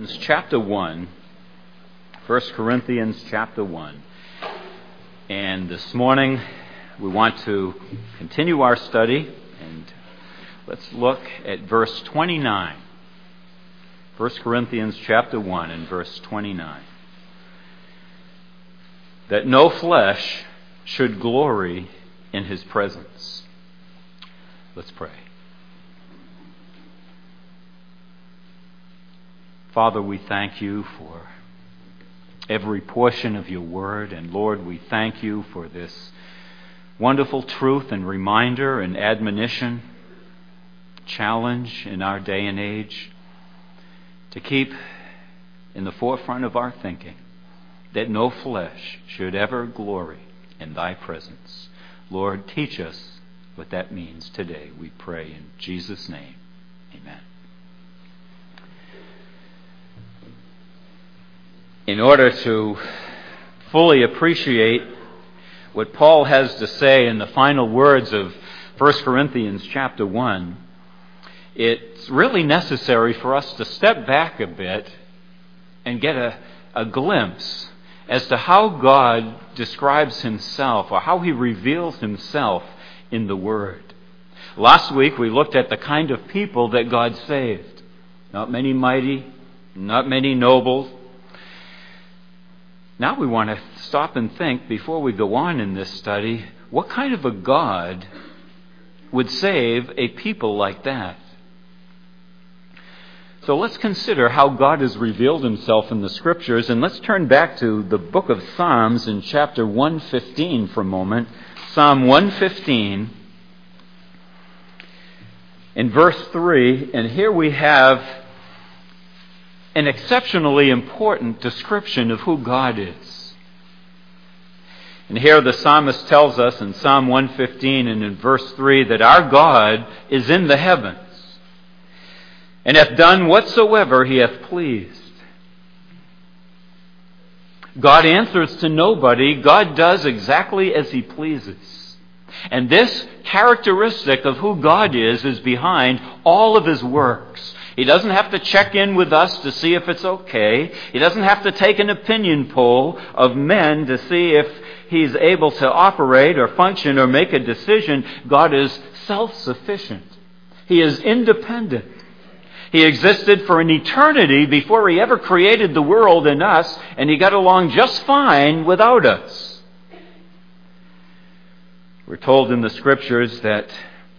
Corinthians chapter 1. 1 Corinthians chapter 1. And this morning we want to continue our study, and let's look at verse 29. 1 Corinthians chapter 1 and verse 29. That no flesh should glory in his presence. Let's pray. Father, we thank you for every portion of your word, and Lord, we thank you for this wonderful truth and reminder and admonition, challenge in our day and age to keep in the forefront of our thinking that no flesh should ever glory in thy presence. Lord, teach us what that means today, we pray in Jesus' name. Amen. In order to fully appreciate what Paul has to say in the final words of 1 Corinthians chapter 1, it's really necessary for us to step back a bit and get a glimpse as to how God describes himself, or how he reveals himself in the Word. Last week we looked at the kind of people that God saved. Not many mighty, not many noble. Now we want to stop and think, before we go on in this study, what kind of a God would save a people like that? So let's consider how God has revealed himself in the Scriptures, and let's turn back to the book of Psalms in chapter 115 for a moment. Psalm 115 in verse 3, and here we have an exceptionally important description of who God is. And here the psalmist tells us in Psalm 115 and in verse 3 that our God is in the heavens, and hath done whatsoever he hath pleased. God answers to nobody. God does exactly as he pleases. And this characteristic of who God is behind all of his works. He doesn't have to check in with us to see if it's okay. He doesn't have to take an opinion poll of men to see if he's able to operate or function or make a decision. God is self-sufficient. He is independent. He existed for an eternity before he ever created the world and us, and he got along just fine without us. We're told in the Scriptures that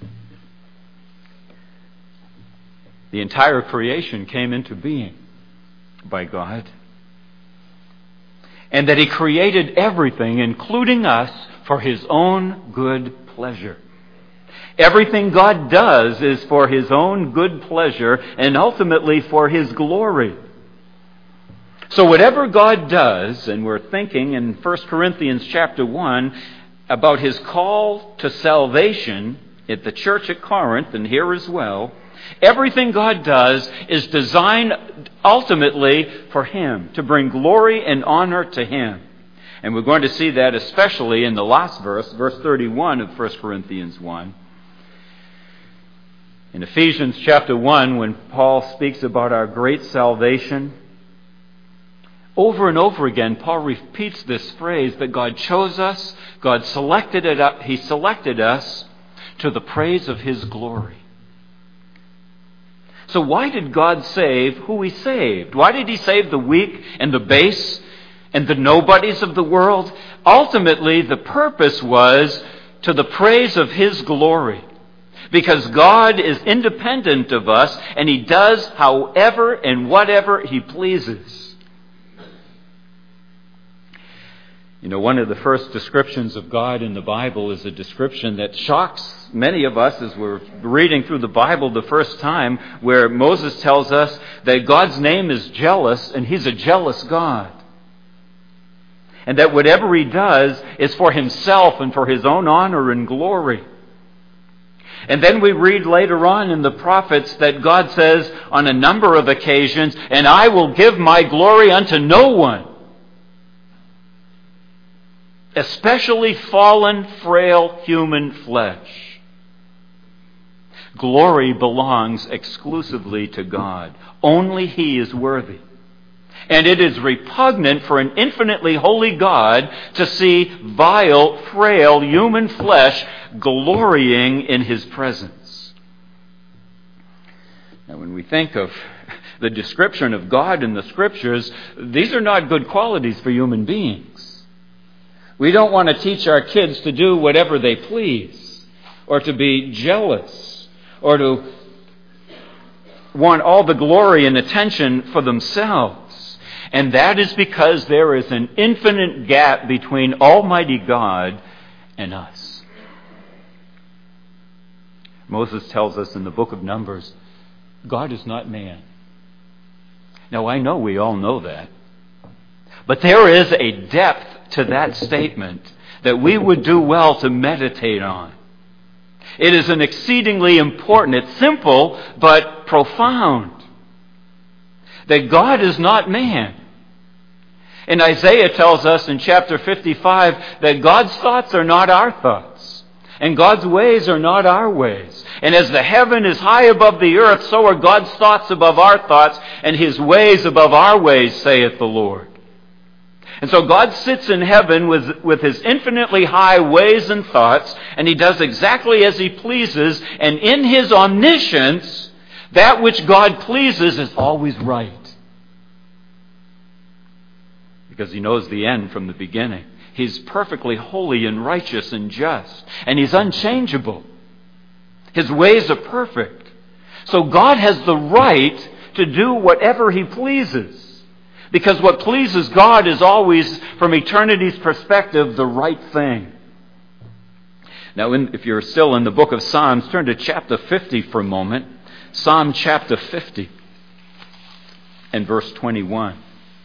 the entire creation came into being by God, and that he created everything, including us, for his own good pleasure. Everything God does is for his own good pleasure and ultimately for his glory. So whatever God does, and we're thinking in 1 Corinthians chapter 1 about his call to salvation at the church at Corinth and here as well, everything God does is designed ultimately for him, to bring glory and honor to him. And we're going to see that especially in the last verse, verse 31 of 1 Corinthians 1. In Ephesians chapter 1, when Paul speaks about our great salvation, over and over again, Paul repeats this phrase that God chose us, God selected it, he selected us to the praise of his glory. So why did God save who he saved? Why did he save the weak and the base and the nobodies of the world? Ultimately, the purpose was to the praise of his glory. Because God is independent of us, and he does however and whatever he pleases. You know, one of the first descriptions of God in the Bible is a description that shocks many of us as we're reading through the Bible the first time, where Moses tells us that God's name is jealous, and he's a jealous God. And that whatever he does is for himself and for his own honor and glory. And then we read later on in the prophets that God says on a number of occasions, and I will give my glory unto no one. Especially fallen, frail human flesh. Glory belongs exclusively to God. Only he is worthy. And it is repugnant for an infinitely holy God to see vile, frail human flesh glorying in His presence. Now, when we think of the description of God in the Scriptures, these are not good qualities for human beings. We don't want to teach our kids to do whatever they please, or to be jealous, or to want all the glory and attention for themselves. And that is because there is an infinite gap between Almighty God and us. Moses tells us in the book of Numbers, God is not man. Now, I know we all know that. But there is a depth to that statement that we would do well to meditate on. It is an exceedingly important, it's simple, but profound. That God is not man. And Isaiah tells us in chapter 55 that God's thoughts are not our thoughts. And God's ways are not our ways. And as the heaven is high above the earth, so are God's thoughts above our thoughts, and His ways above our ways, saith the Lord. And so God sits in heaven with His infinitely high ways and thoughts, and He does exactly as He pleases, and in His omniscience, that which God pleases is always right. Because He knows the end from the beginning. He's perfectly holy and righteous and just, and He's unchangeable. His ways are perfect. So God has the right to do whatever He pleases. Because what pleases God is always, from eternity's perspective, the right thing. Now, if you're still in the book of Psalms, turn to chapter 50 for a moment. Psalm chapter 50 and verse 21.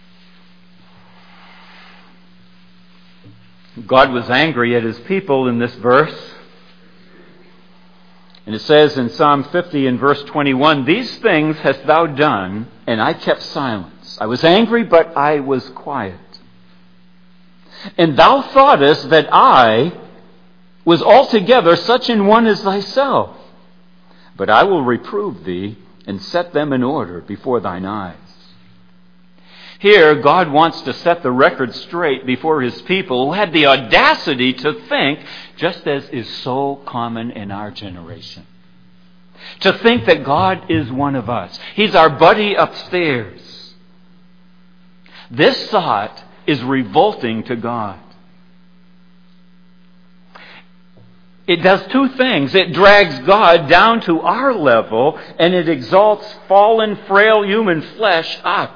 God was angry at His people in this verse. And it says in Psalm 50 and verse 21, "These things hast thou done, and I kept silence. I was angry, but I was quiet. And thou thoughtest that I was altogether such an one as thyself. But I will reprove thee, and set them in order before thine eyes." Here, God wants to set the record straight before His people who had the audacity to think, just as is so common in our generation, to think that God is one of us. He's our buddy upstairs. This thought is revolting to God. It does two things. It drags God down to our level, and it exalts fallen, frail human flesh up.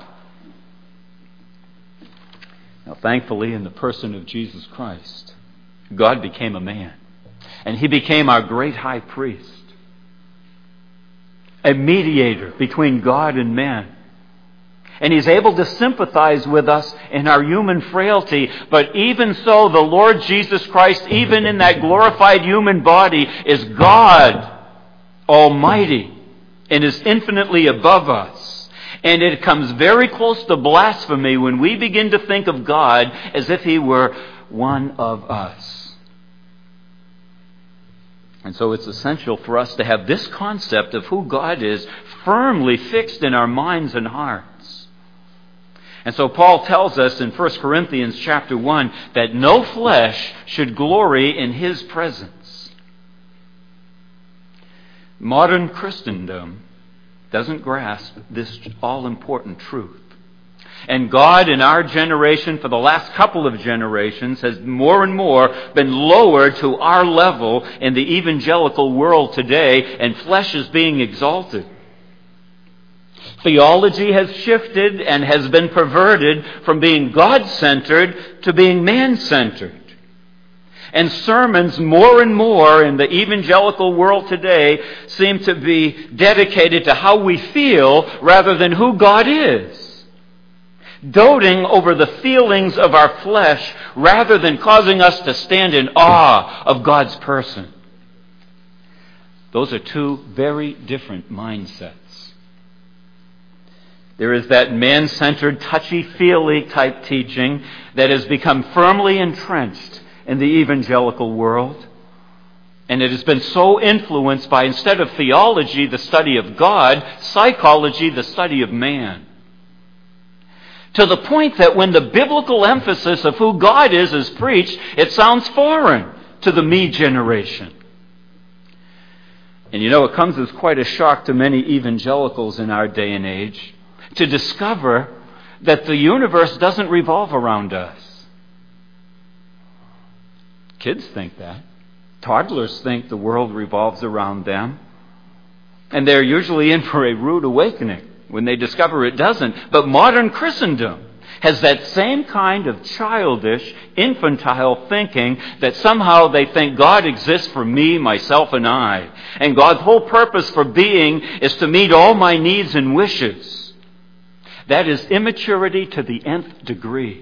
Now, thankfully, in the person of Jesus Christ, God became a man. And He became our great high priest. A mediator between God and man. And He's able to sympathize with us in our human frailty. But even so, the Lord Jesus Christ, even in that glorified human body, is God Almighty and is infinitely above us. And it comes very close to blasphemy when we begin to think of God as if He were one of us. And so it's essential for us to have this concept of who God is firmly fixed in our minds and hearts. And so Paul tells us in 1 Corinthians chapter 1 that no flesh should glory in his presence. Modern Christendom doesn't grasp this all-important truth. And God in our generation, for the last couple of generations, has more and more been lowered to our level in the evangelical world today, and flesh is being exalted. Theology has shifted and has been perverted from being God-centered to being man-centered. And sermons more and more in the evangelical world today seem to be dedicated to how we feel rather than who God is. Doting over the feelings of our flesh rather than causing us to stand in awe of God's person. Those are two very different mindsets. There is that man-centered, touchy-feely type teaching that has become firmly entrenched in the evangelical world. And it has been so influenced by, instead of theology, the study of God, psychology, the study of man. To the point that when the biblical emphasis of who God is preached, it sounds foreign to the me generation. And it comes as quite a shock to many evangelicals in our day and age to discover that the universe doesn't revolve around us. Kids think that. Toddlers think the world revolves around them. And they're usually in for a rude awakening when they discover it doesn't. But modern Christendom has that same kind of childish, infantile thinking that somehow they think God exists for me, myself, and I. And God's whole purpose for being is to meet all my needs and wishes. That is immaturity to the nth degree.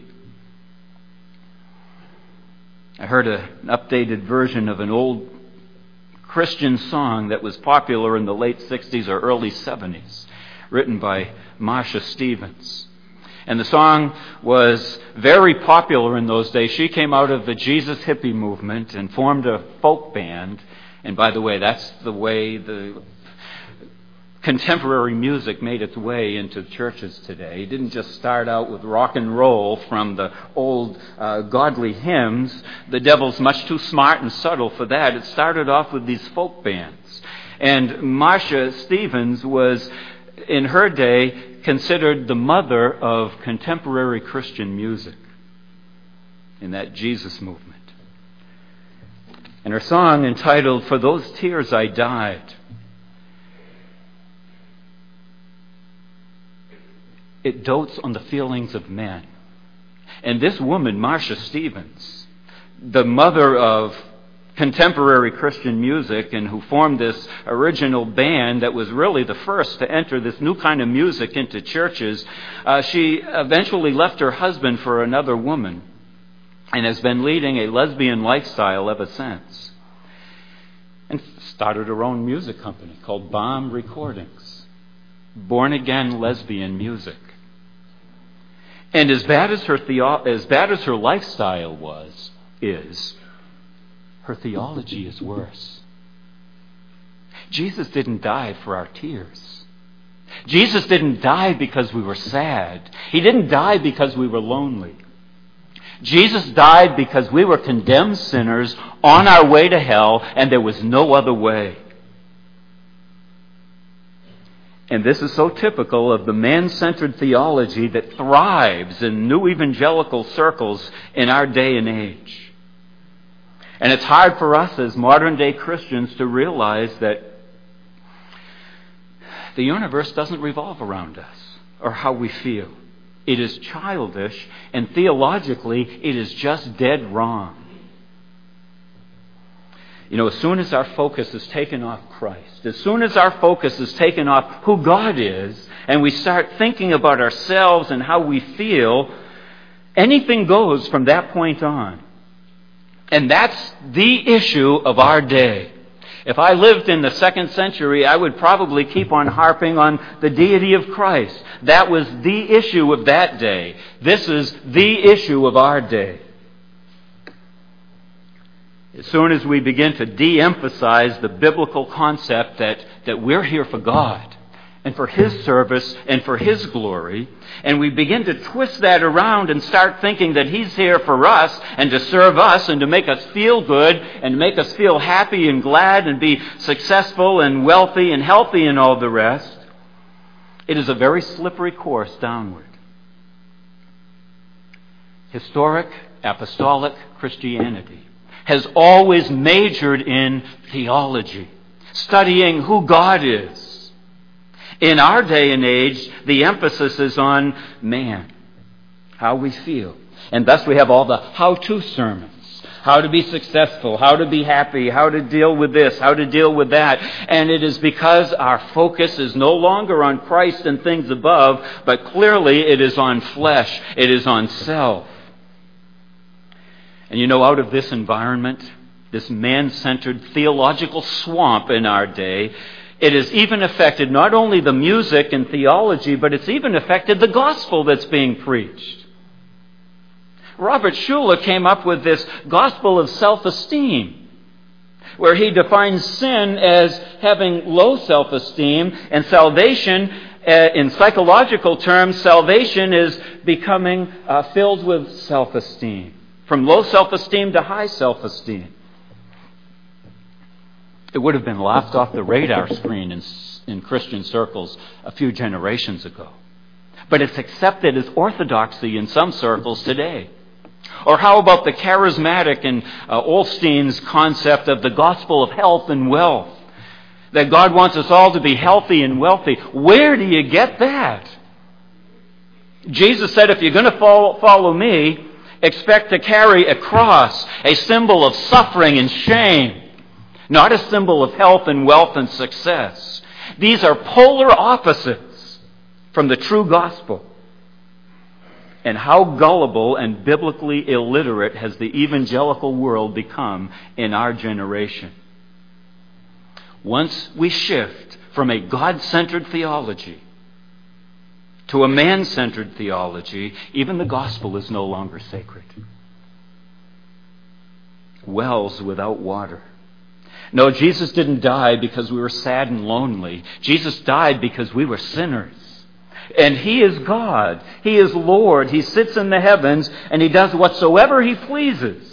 I heard an updated version of an old Christian song that was popular in the late 60s or early 70s, written by Marcia Stevens. And the song was very popular in those days. She came out of the Jesus hippie movement and formed a folk band. And by the way, that's the way the contemporary music made its way into churches today. It didn't just start out with rock and roll from the old godly hymns. The devil's much too smart and subtle for that. It started off with these folk bands. And Marcia Stevens was, in her day, considered the mother of contemporary Christian music in that Jesus movement. And her song, entitled "For Those Tears I Died," it dotes on the feelings of men. And this woman, Marcia Stevens, the mother of contemporary Christian music and who formed this original band that was really the first to enter this new kind of music into churches, she eventually left her husband for another woman and has been leading a lesbian lifestyle ever since. And started her own music company called Bomb Recordings. Born-again lesbian music. And as bad as her lifestyle is, her theology is worse. Jesus didn't die for our tears. Jesus didn't die because we were sad. He didn't die because we were lonely. Jesus died because we were condemned sinners on our way to hell, and there was no other way. And this is so typical of the man-centered theology that thrives in new evangelical circles in our day and age. And it's hard for us as modern-day Christians to realize that the universe doesn't revolve around us or how we feel. It is childish, and theologically, it is just dead wrong. As soon as our focus is taken off Christ, as soon as our focus is taken off who God is, and we start thinking about ourselves and how we feel, anything goes from that point on. And that's the issue of our day. If I lived in the 2nd century, I would probably keep on harping on the deity of Christ. That was the issue of that day. This is the issue of our day. As soon as we begin to de-emphasize the biblical concept that we're here for God and for His service and for His glory, and we begin to twist that around and start thinking that He's here for us and to serve us and to make us feel good and make us feel happy and glad and be successful and wealthy and healthy and all the rest, it is a very slippery course downward. Historic apostolic Christianity has always majored in theology, studying who God is. In our day and age, the emphasis is on man, how we feel. And thus we have all the how-to sermons, how to be successful, how to be happy, how to deal with this, how to deal with that. And it is because our focus is no longer on Christ and things above, but clearly it is on flesh, it is on self. And out of this environment, this man-centered theological swamp in our day, it has even affected not only the music and theology, but it's even affected the gospel that's being preached. Robert Schuller came up with this gospel of self-esteem, where he defines sin as having low self-esteem and salvation in psychological terms, salvation is becoming filled with self-esteem. From low self-esteem to high self-esteem. It would have been laughed off the radar screen in Christian circles a few generations ago. But it's accepted as orthodoxy in some circles today. Or how about the charismatic and Olstein's concept of the gospel of health and wealth? That God wants us all to be healthy and wealthy. Where do you get that? Jesus said, if you're going to follow me, expect to carry a cross, a symbol of suffering and shame, not a symbol of health and wealth and success. These are polar opposites from the true gospel. And how gullible and biblically illiterate has the evangelical world become in our generation. Once we shift from a God-centered theology to a man-centered theology, even the gospel is no longer sacred. Wells without water. No, Jesus didn't die because we were sad and lonely. Jesus died because we were sinners. And He is God. He is Lord. He sits in the heavens and He does whatsoever He pleases.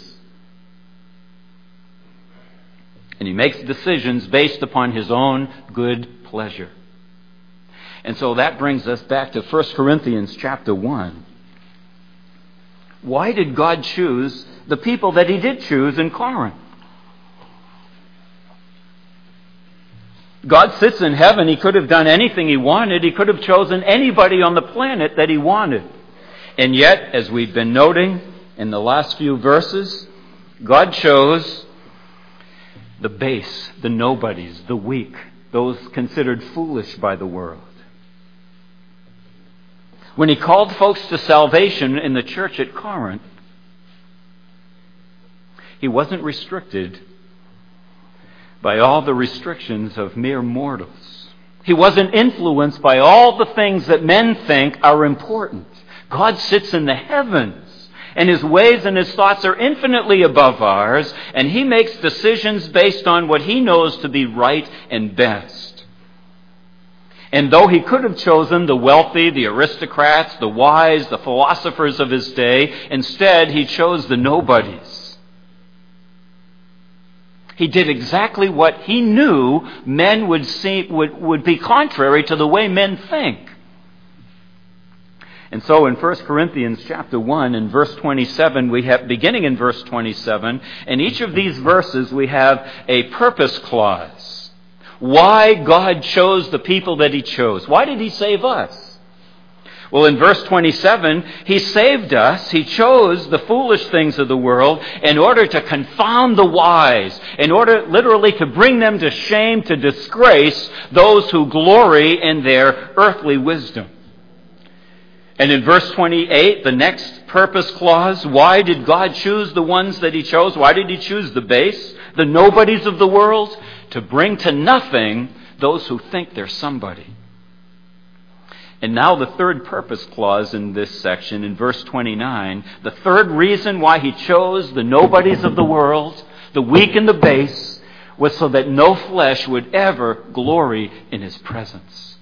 And He makes decisions based upon His own good pleasure. And so that brings us back to 1 Corinthians chapter 1. Why did God choose the people that He did choose in Corinth? God sits in heaven. He could have done anything He wanted. He could have chosen anybody on the planet that He wanted. And yet, as we've been noting in the last few verses, God chose the base, the nobodies, the weak, those considered foolish by the world. When He called folks to salvation in the church at Corinth, He wasn't restricted by all the restrictions of mere mortals. He wasn't influenced by all the things that men think are important. God sits in the heavens, and His ways and His thoughts are infinitely above ours, and He makes decisions based on what He knows to be right and best. And though He could have chosen the wealthy, the aristocrats, the wise, the philosophers of His day, instead He chose the nobodies. He did exactly what He knew men would be contrary to the way men think. And so in 1 Corinthians chapter 1 and verse 27, we have, beginning in verse 27, in each of these verses we have a purpose clause. Why God chose the people that He chose. Why did He save us? Well, in verse 27, He saved us. He chose the foolish things of the world in order to confound the wise, in order literally to bring them to shame, to disgrace those who glory in their earthly wisdom. And in verse 28, the next purpose clause, why did God choose the ones that He chose? Why did He choose the base, the nobodies of the world? To bring to nothing those who think they're somebody. And now the third purpose clause in this section, in verse 29, the third reason why He chose the nobodies of the world, the weak and the base, was so that no flesh would ever glory in His presence.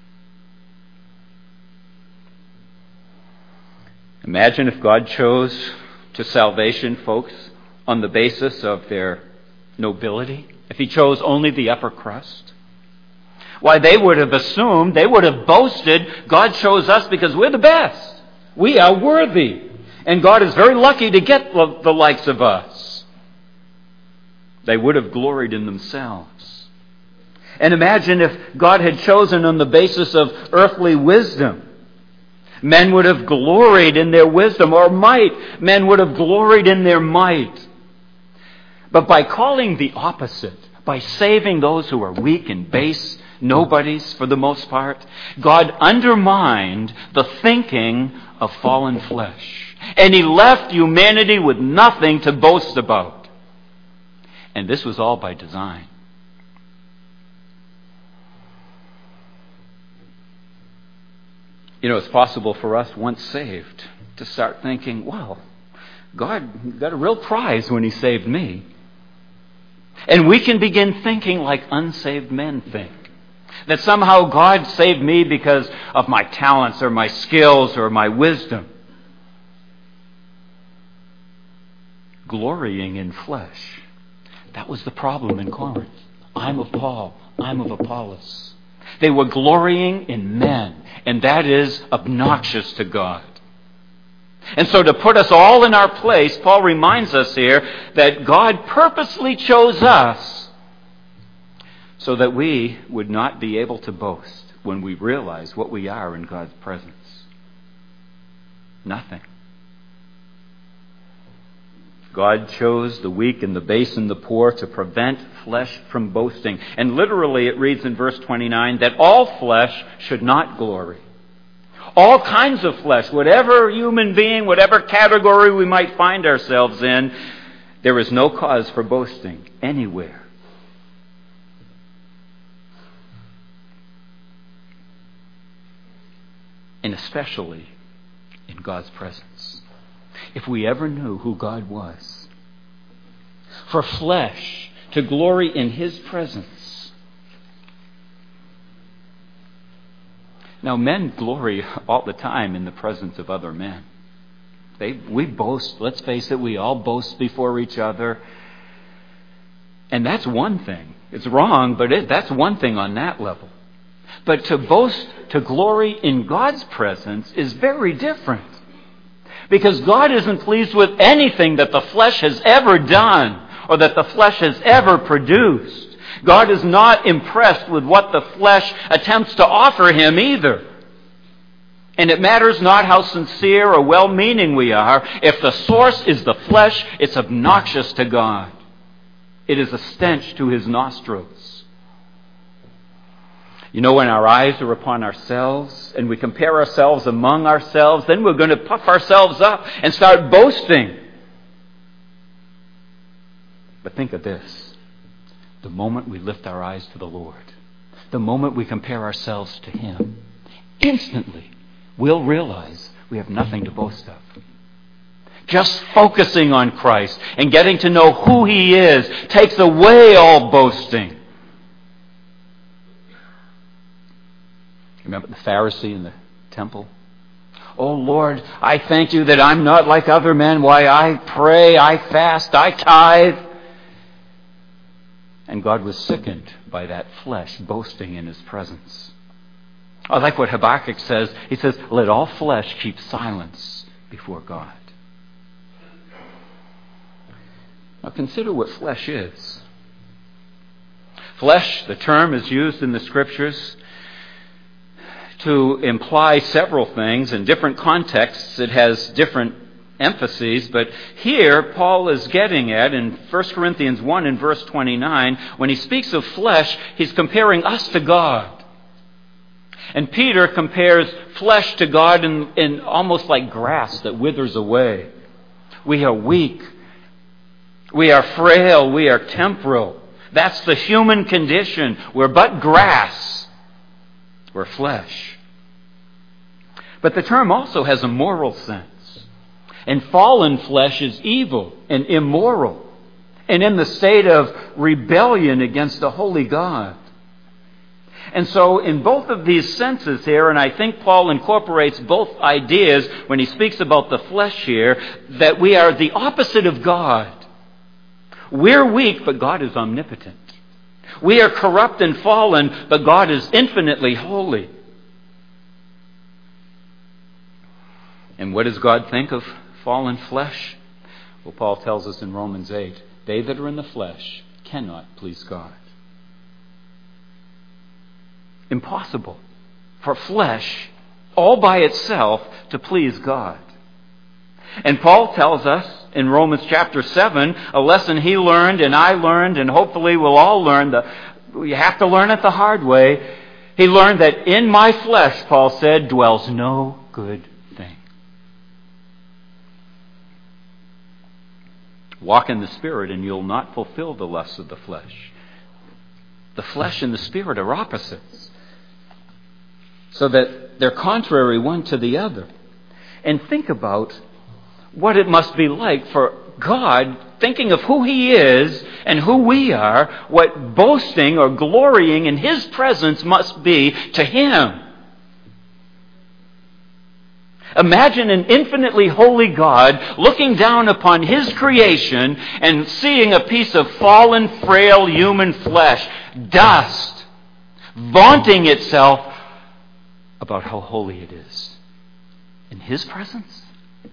Imagine if God chose to salvation folks on the basis of their nobility, if He chose only the upper crust. Why, they would have assumed, they would have boasted, God chose us because we're the best. We are worthy. And God is very lucky to get the likes of us. They would have gloried in themselves. And imagine if God had chosen on the basis of earthly wisdom. Men would have gloried in their wisdom, or might. Men would have gloried in their might. But by calling the opposite, by saving those who are weak and base, nobodies for the most part, God undermined the thinking of fallen flesh. And He left humanity with nothing to boast about. And this was all by design. You know, it's possible for us, once saved, to start thinking, well, God got a real prize when He saved me. And we can begin thinking like unsaved men think. That somehow God saved me because of my talents or my skills or my wisdom. Glorying in flesh. That was the problem in Corinth. I'm of Paul. I'm of Apollos. They were glorying in men, and that is obnoxious to God. And so to put us all in our place, Paul reminds us here that God purposely chose us so that we would not be able to boast when we realize what we are in God's presence. Nothing. God chose the weak and the base and the poor to prevent flesh from boasting. And literally it reads in verse 29 that all flesh should not glory. All kinds of flesh, whatever human being, whatever category we might find ourselves in, there is no cause for boasting anywhere. And especially in God's presence. If we ever knew who God was, for flesh to glory in His presence. Now, men glory all the time in the presence of other men. We boast, let's face it, we all boast before each other. And that's one thing. It's wrong, but that's one thing on that level. But to boast, to glory in God's presence is very different. Because God isn't pleased with anything that the flesh has ever done or that the flesh has ever produced. God is not impressed with what the flesh attempts to offer Him either. And it matters not how sincere or well-meaning we are. If the source is the flesh, it's obnoxious to God. It is a stench to His nostrils. You know, when our eyes are upon ourselves and we compare ourselves among ourselves, then we're going to puff ourselves up and start boasting. But think of this. The moment we lift our eyes to the Lord, the moment we compare ourselves to Him, instantly we'll realize we have nothing to boast of. Just focusing on Christ and getting to know who He is takes away all boasting. Remember the Pharisee in the temple? Oh Lord, I thank You that I'm not like other men. Why, I pray, I fast, I tithe. And God was sickened by that flesh boasting in His presence. I like what Habakkuk says. He says, let all flesh keep silence before God. Now consider what flesh is. Flesh, the term is used in the Scriptures to imply several things. In different contexts, it has different emphases. But here, Paul is getting at, in 1 Corinthians 1 and verse 29, when he speaks of flesh, he's comparing us to God. And Peter compares flesh to God in almost like grass that withers away. We are weak. We are frail. We are temporal. That's the human condition. We're but grass. We're flesh. But the term also has a moral sense. And fallen flesh is evil and immoral and in the state of rebellion against the holy God. And so in both of these senses here, and I think Paul incorporates both ideas when he speaks about the flesh here, that we are the opposite of God. We're weak, but God is omnipotent. We are corrupt and fallen, but God is infinitely holy. And what does God think of fallen flesh? Well, Paul tells us in Romans 8, they that are in the flesh cannot please God. Impossible for flesh all by itself to please God. And Paul tells us in Romans chapter 7, a lesson he learned and I learned, and hopefully we'll all learn. You have to learn it the hard way. He learned that in my flesh, Paul said, dwells no good thing. Walk in the Spirit and you'll not fulfill the lusts of the flesh. The flesh and the Spirit are opposites, so that they're contrary one to the other. And think about what it must be like for God, thinking of who He is and who we are, what boasting or glorying in His presence must be to Him. Imagine an infinitely holy God looking down upon His creation and seeing a piece of fallen, frail human flesh, dust, vaunting itself about how holy it is in His presence.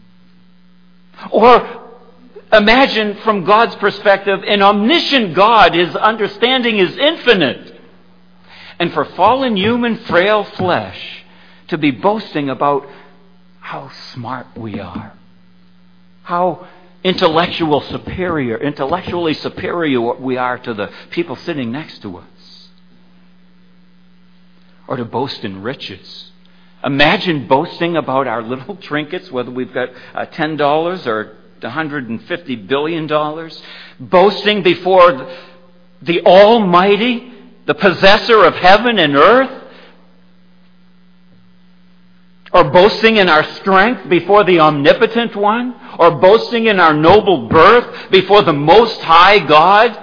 Or imagine from God's perspective an omniscient God, His understanding is infinite. And for fallen human frail flesh to be boasting about how smart we are, how intellectually superior we are to the people sitting next to us. Or to boast in riches. Imagine boasting about our little trinkets, whether we've got $10 or $150 billion. Boasting before the Almighty, the possessor of heaven and earth. Or boasting in our strength before the Omnipotent One. Or boasting in our noble birth before the Most High God.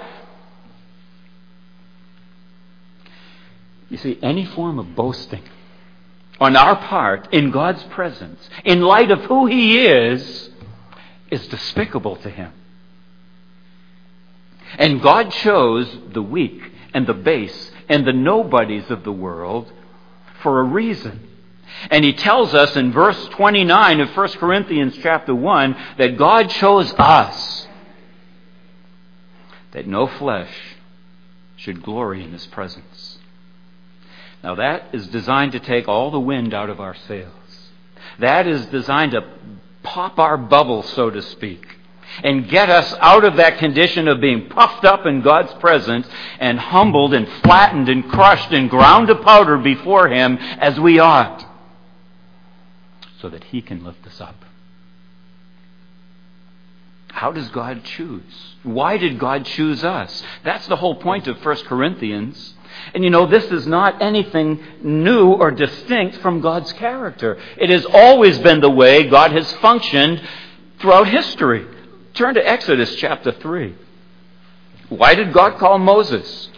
You see, any form of boasting on our part in God's presence, in light of who He is despicable to Him. And God chose the weak and the base and the nobodies of the world for a reason. And He tells us in verse 29 of 1 Corinthians chapter 1 that God chose us, that no flesh should glory in His presence. Now that is designed to take all the wind out of our sails. That is designed to pop our bubble, so to speak, and get us out of that condition of being puffed up in God's presence and humbled and flattened and crushed and ground to powder before Him as we ought, so that He can lift us up. How does God choose? Why did God choose us? That's the whole point of 1 Corinthians. And you know, this is not anything new or distinct from God's character. It has always been the way God has functioned throughout history. Turn to Exodus chapter 3. Why did God call Moses?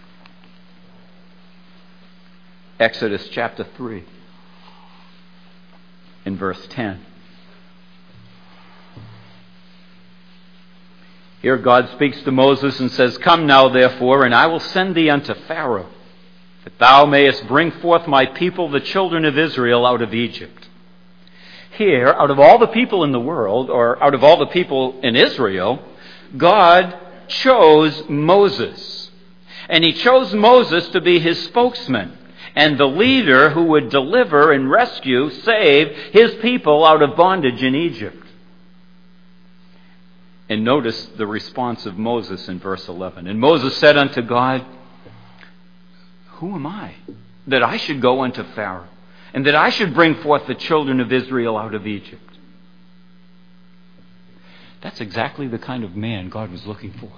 Exodus chapter 3, in verse 10. Here God speaks to Moses and says, "Come now, therefore, and I will send thee unto Pharaoh, that thou mayest bring forth my people, the children of Israel, out of Egypt." Here, out of all the people in the world, or out of all the people in Israel, God chose Moses. And He chose Moses to be His spokesman and the leader who would deliver and rescue, save His people out of bondage in Egypt. And notice the response of Moses in verse 11. "And Moses said unto God, Who am I, that I should go unto Pharaoh, and that I should bring forth the children of Israel out of Egypt?" That's exactly the kind of man God was looking for.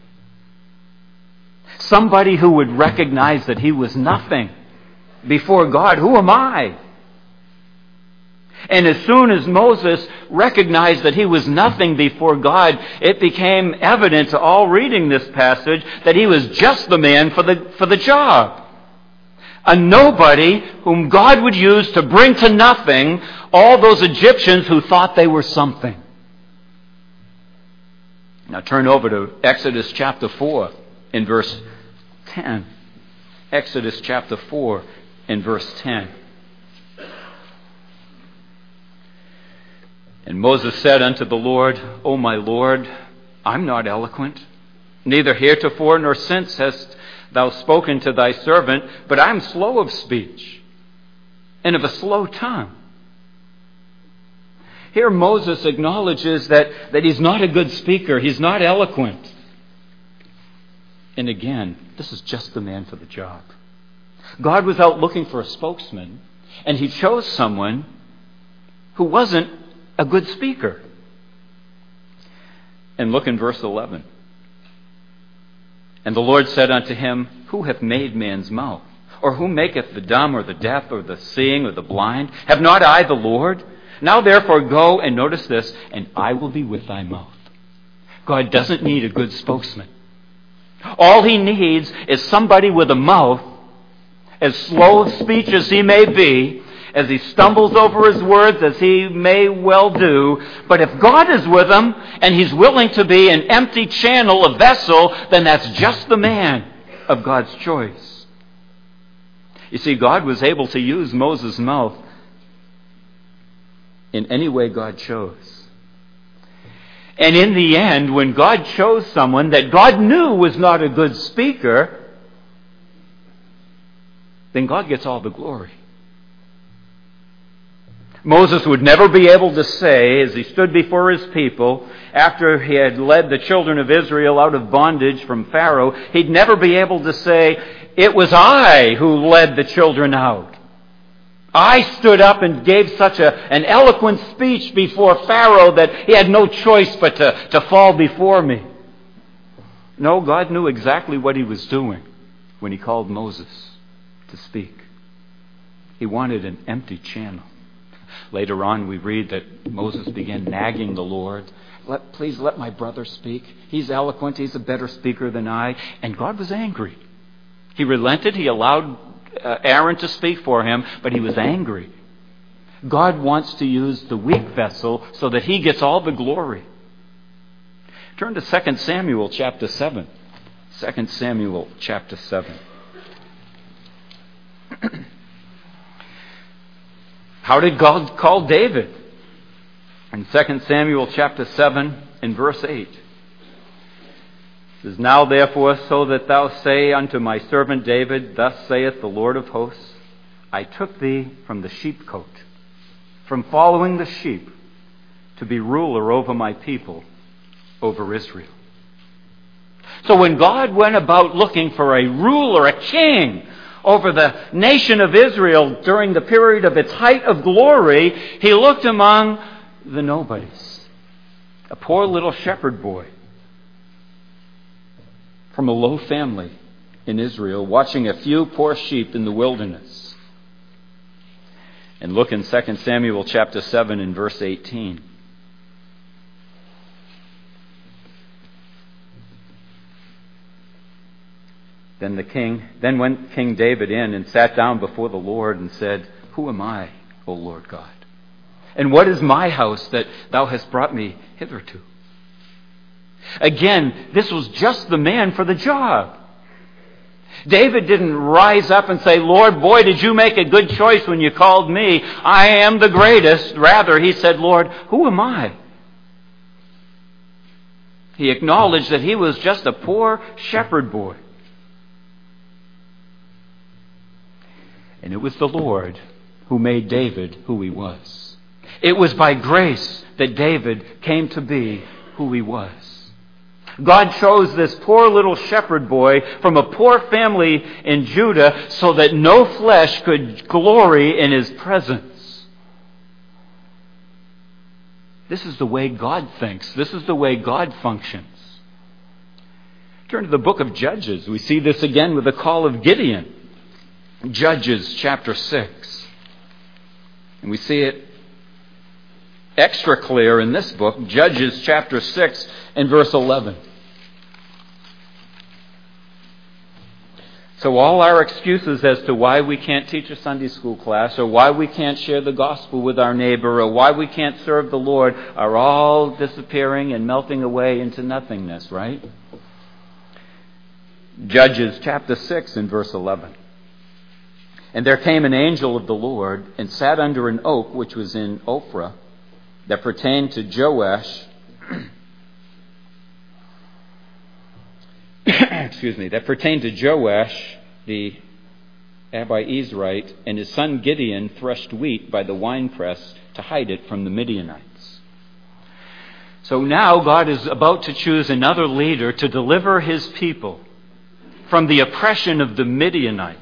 Somebody who would recognize that he was nothing before God. Who am I? And as soon as Moses recognized that he was nothing before God, it became evident to all reading this passage that he was just the man for the job. A nobody whom God would use to bring to nothing all those Egyptians who thought they were something. Now turn over to Exodus chapter 4 in verse 10. Exodus chapter 4 in verse 10. "And Moses said unto the Lord, O my Lord, I'm not eloquent, neither heretofore nor since hast thou spoken to thy servant, but I am slow of speech, and of a slow tongue." Here Moses acknowledges that he's not a good speaker, he's not eloquent. And again, this is just the man for the job. God was out looking for a spokesman, and He chose someone who wasn't a good speaker. And look in verse 11. "And the Lord said unto him, Who hath made man's mouth? Or who maketh the dumb or the deaf or the seeing or the blind? Have not I the Lord? Now therefore go," and notice this, "and I will be with thy mouth, God doesn't need a good spokesman. All he needs is somebody with a mouth, as slow of speech as he may be, as he stumbles over his words, as he may well do. But if God is with him, and he's willing to be an empty channel, a vessel, then that's just the man of God's choice. You see, God was able to use Moses' mouth in any way God chose. And in the end, when God chose someone that God knew was not a good speaker, then God gets all the glory. Moses would never be able to say, as he stood before his people, after he had led the children of Israel out of bondage from Pharaoh, he'd never be able to say, "It was I who led the children out. I stood up and gave such an eloquent speech before Pharaoh that he had no choice but to fall before me." No, God knew exactly what he was doing when he called Moses to speak. He wanted an empty channel. Later on, we read that Moses began nagging the Lord. Please let my brother speak. He's eloquent. He's a better speaker than I. And God was angry. He relented. He allowed Aaron to speak for him, but he was angry. God wants to use the weak vessel so that he gets all the glory. Turn to 2 Samuel chapter 7. 2 Samuel chapter 7. How did God call David? In 2 Samuel chapter 7 and verse 8. It says, "Now therefore, so that thou say unto my servant David, Thus saith the Lord of hosts, I took thee from the sheepcote, from following the sheep, to be ruler over my people, over Israel." So when God went about looking for a ruler, a king, over the nation of Israel during the period of its height of glory, he looked among the nobodies. A poor little shepherd boy from a low family in Israel, watching a few poor sheep in the wilderness. And look in 2 Samuel chapter 7 and verse 18. Then went King David in and sat down before the Lord and said, "Who am I, O Lord God? And what is my house that thou hast brought me hitherto?" Again, this was just the man for the job. David didn't rise up and say, "Lord, boy, did you make a good choice when you called me. I am the greatest." Rather, he said, "Lord, who am I?" He acknowledged that he was just a poor shepherd boy. And it was the Lord who made David who he was. It was by grace that David came to be who he was. God chose this poor little shepherd boy from a poor family in Judah so that no flesh could glory in his presence. This is the way God thinks. This is the way God functions. Turn to the book of Judges. We see this again with the call of Gideon. Judges chapter 6. And we see it extra clear in this book, Judges chapter 6 and verse 11. So all our excuses as to why we can't teach a Sunday school class, or why we can't share the gospel with our neighbor, or why we can't serve the Lord, are all disappearing and melting away into nothingness, right? Judges chapter 6 and verse 11. "And there came an angel of the Lord, and sat under an oak which was in Ophrah, that pertained to Joash, that pertained to Joash the Abiezrite, and his son Gideon threshed wheat by the winepress to hide it from the Midianites." So now God is about to choose another leader to deliver his people from the oppression of the Midianites.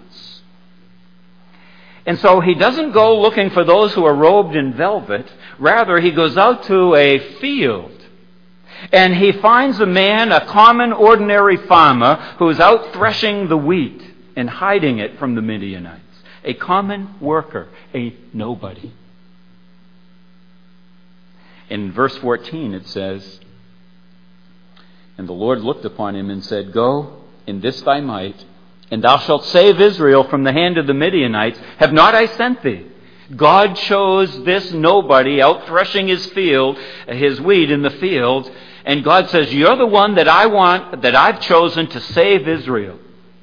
And so he doesn't go looking for those who are robed in velvet. Rather, he goes out to a field. And he finds a man, a common, ordinary farmer, who is out threshing the wheat and hiding it from the Midianites. A common worker, a nobody. In verse 14 it says, And the Lord looked upon him and said, Go in this thy might, and thou shalt save Israel from the hand of the Midianites. Have not I sent thee? God chose this nobody out threshing his wheat in the field. And God says, you're the one that I want, that I've chosen to save Israel.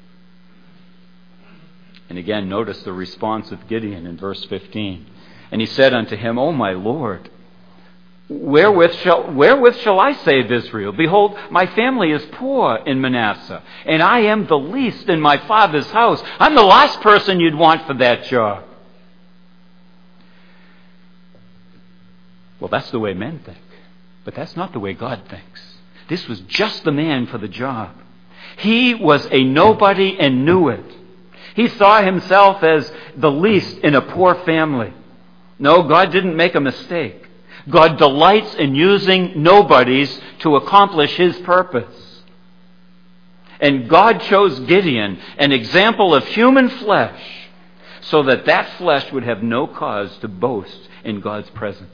And again, notice the response of Gideon in verse 15. And he said unto him, O my Lord, wherewith shall I save Israel? Behold, my family is poor in Manasseh, and I am the least in my father's house. I'm the last person you'd want for that job. Well, that's the way men think. But that's not the way God thinks. This was just the man for the job. He was a nobody and knew it. He saw himself as the least in a poor family. No, God didn't make a mistake. God delights in using nobodies to accomplish his purpose. And God chose Gideon, an example of human flesh, so that that flesh would have no cause to boast in God's presence.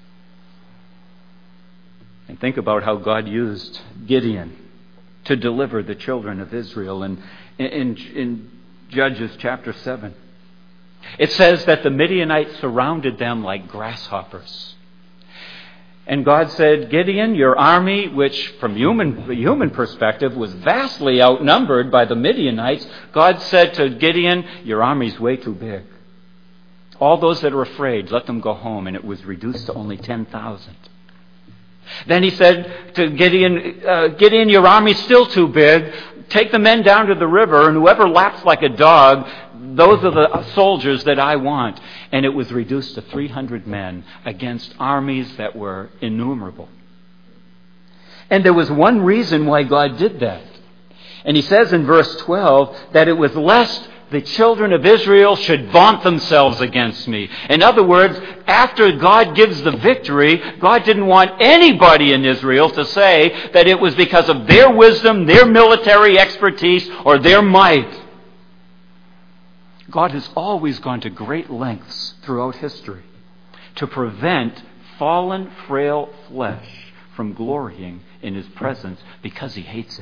And think about how God used Gideon to deliver the children of Israel in Judges chapter 7. It says that the Midianites surrounded them like grasshoppers. And God said, Gideon, your army, which from the human perspective was vastly outnumbered by the Midianites, God said to Gideon, your army's way too big. All those that are afraid, let them go home. And it was reduced to only 10,000. Then he said to Gideon, Gideon, your army's still too big. Take the men down to the river, and whoever laps like a dog, those are the soldiers that I want. And it was reduced to 300 men against armies that were innumerable. And there was one reason why God did that. And he says in verse 12 that it was lest the children of Israel should vaunt themselves against me. In other words, after God gives the victory, God didn't want anybody in Israel to say that it was because of their wisdom, their military expertise, or their might. God has always gone to great lengths throughout history to prevent fallen, frail flesh from glorying in his presence because he hates it.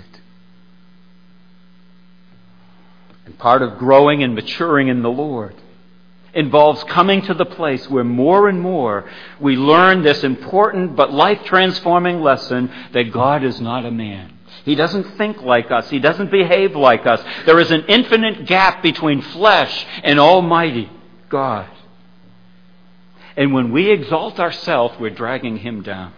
And part of growing and maturing in the Lord involves coming to the place where more and more we learn this important but life-transforming lesson that God is not a man. He doesn't think like us. He doesn't behave like us. There is an infinite gap between flesh and Almighty God. And when we exalt ourselves, we're dragging him down.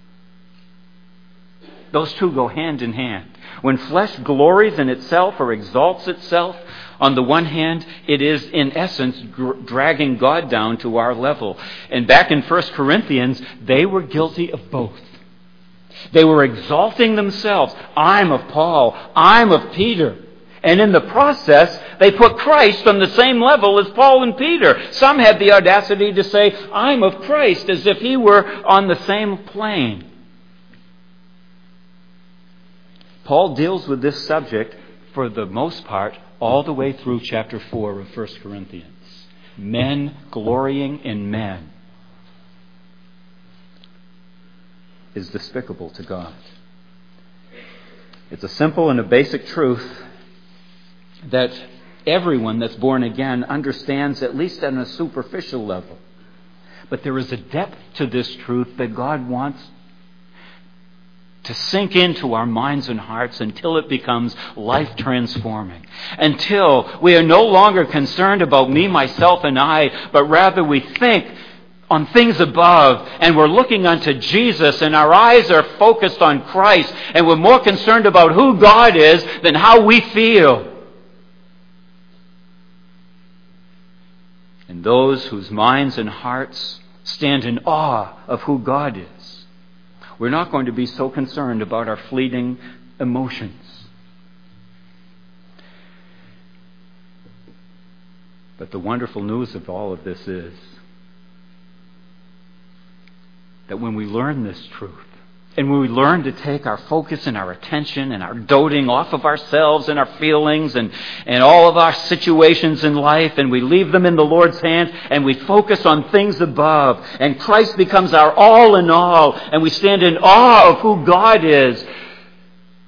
Those two go hand in hand. When flesh glories in itself or exalts itself, on the one hand, it is in essence dragging God down to our level. And back in 1 Corinthians, they were guilty of both. They were exalting themselves. I'm of Paul. I'm of Peter. And in the process, they put Christ on the same level as Paul and Peter. Some had the audacity to say, I'm of Christ, as if he were on the same plane. Paul deals with this subject, for the most part, all the way through chapter 4 of 1 Corinthians. Men glorying in men is despicable to God. It's a simple and a basic truth that everyone that's born again understands, at least on a superficial level. But there is a depth to this truth that God wants to sink into our minds and hearts until it becomes life-transforming. Until we are no longer concerned about me, myself, and I, but rather we think on things above, and we're looking unto Jesus, and our eyes are focused on Christ, and we're more concerned about who God is than how we feel. And those whose minds and hearts stand in awe of who God is, we're not going to be so concerned about our fleeting emotions. But the wonderful news of all of this is that when we learn this truth, and when we learn to take our focus and our attention and our doting off of ourselves and our feelings and all of our situations in life, and we leave them in the Lord's hand, and we focus on things above, and Christ becomes our all in all, and we stand in awe of who God is,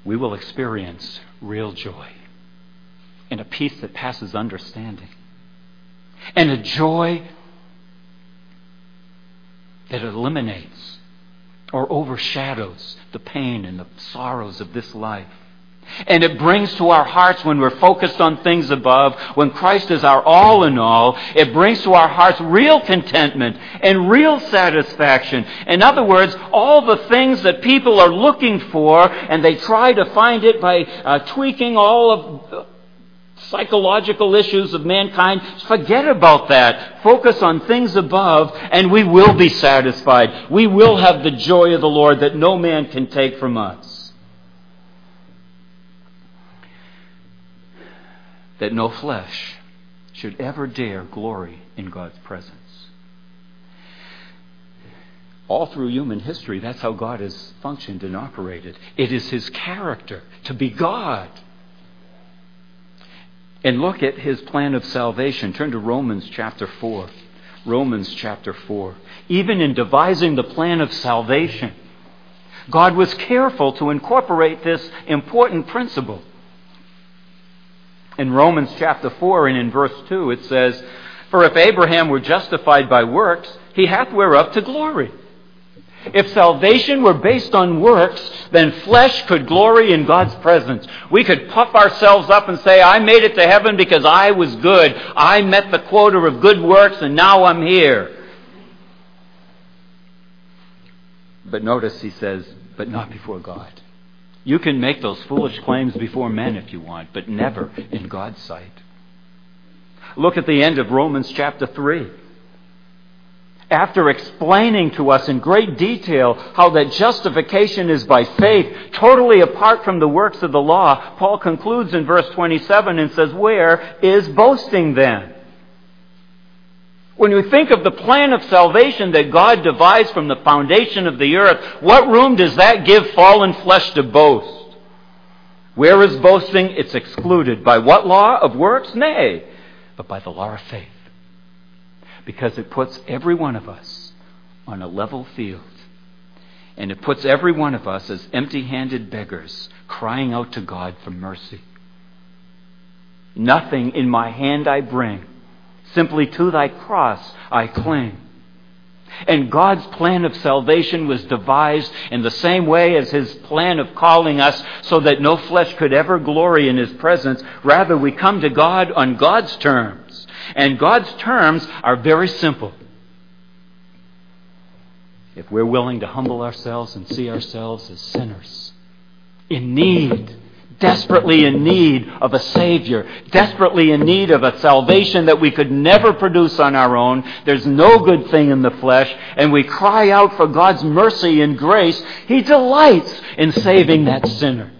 we will experience real joy and a peace that passes understanding and a joy that eliminates or overshadows the pain and the sorrows of this life. And it brings to our hearts, when we're focused on things above, when Christ is our all in all, it brings to our hearts real contentment and real satisfaction. In other words, all the things that people are looking for, and they try to find it by tweaking all of the psychological issues of mankind. Forget about that. Focus on things above, and we will be satisfied. We will have the joy of the Lord that no man can take from us. That no flesh should ever dare glory in God's presence. All through human history, that's how God has functioned and operated. It is His character to be God. And look at His plan of salvation. Turn to Romans chapter 4. Romans chapter 4. Even in devising the plan of salvation, God was careful to incorporate this important principle. In Romans chapter 4 and in verse 2 it says, "For if Abraham were justified by works, he hath whereof to glory." If salvation were based on works, then flesh could glory in God's presence. We could puff ourselves up and say, I made it to heaven because I was good. I met the quota of good works and now I'm here. But notice he says, but not before God. You can make those foolish claims before men if you want, but never in God's sight. Look at the end of Romans chapter 3. After explaining to us in great detail how that justification is by faith, totally apart from the works of the law, Paul concludes in verse 27 and says, "Where is boasting then?" When we think of the plan of salvation that God devised from the foundation of the earth, what room does that give fallen flesh to boast? Where is boasting? It's excluded. By what law? Of works? Nay, but by the law of faith. Because it puts every one of us on a level field. And it puts every one of us as empty-handed beggars crying out to God for mercy. Nothing in my hand I bring. Simply to thy cross I cling. And God's plan of salvation was devised in the same way as His plan of calling us, so that no flesh could ever glory in His presence. Rather, we come to God on God's terms. And God's terms are very simple. If we're willing to humble ourselves and see ourselves as sinners, in need, desperately in need of a Savior, desperately in need of a salvation that we could never produce on our own. There's no good thing in the flesh, and we cry out for God's mercy and grace. He delights in saving that sinner.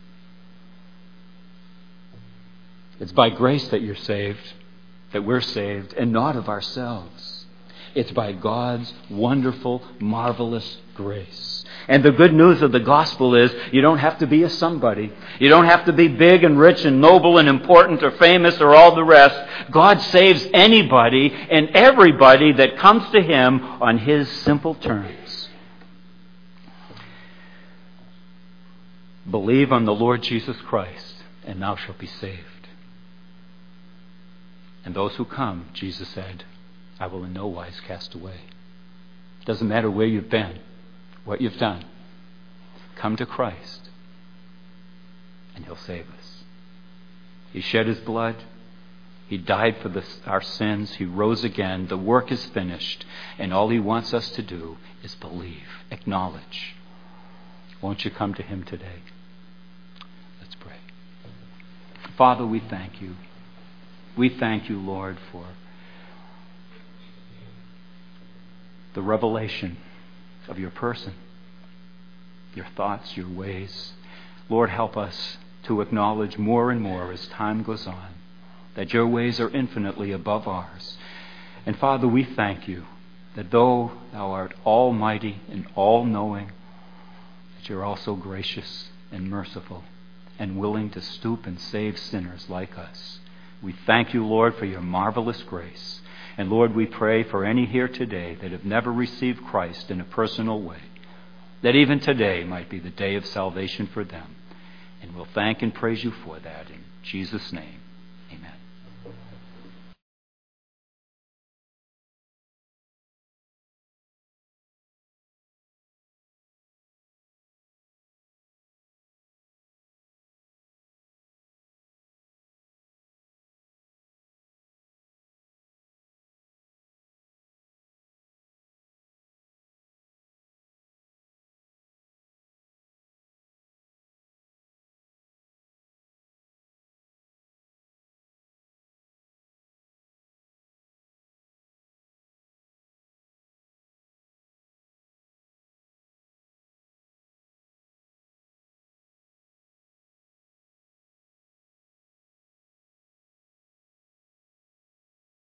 It's by grace that you're saved, that we're saved, and not of ourselves. It's by God's wonderful, marvelous grace. And the good news of the gospel is you don't have to be a somebody. You don't have to be big and rich and noble and important or famous or all the rest. God saves anybody and everybody that comes to Him on His simple terms. Believe on the Lord Jesus Christ, and thou shalt be saved. And those who come, Jesus said, I will in no wise cast away. Doesn't matter where you've been, what you've done. Come to Christ, and He'll save us. He shed His blood. He died for our sins. He rose again. The work is finished. And all He wants us to do is believe, acknowledge. Won't you come to Him today? Let's pray. Father, we thank You. We thank You, Lord, for the revelation of Your person, Your thoughts, Your ways. Lord, help us to acknowledge more and more as time goes on that Your ways are infinitely above ours. And Father, we thank You that though Thou art almighty and all-knowing, that You're also gracious and merciful and willing to stoop and save sinners like us. We thank You, Lord, for Your marvelous grace. And Lord, we pray for any here today that have never received Christ in a personal way, that even today might be the day of salvation for them. And we'll thank and praise you for that in Jesus' name.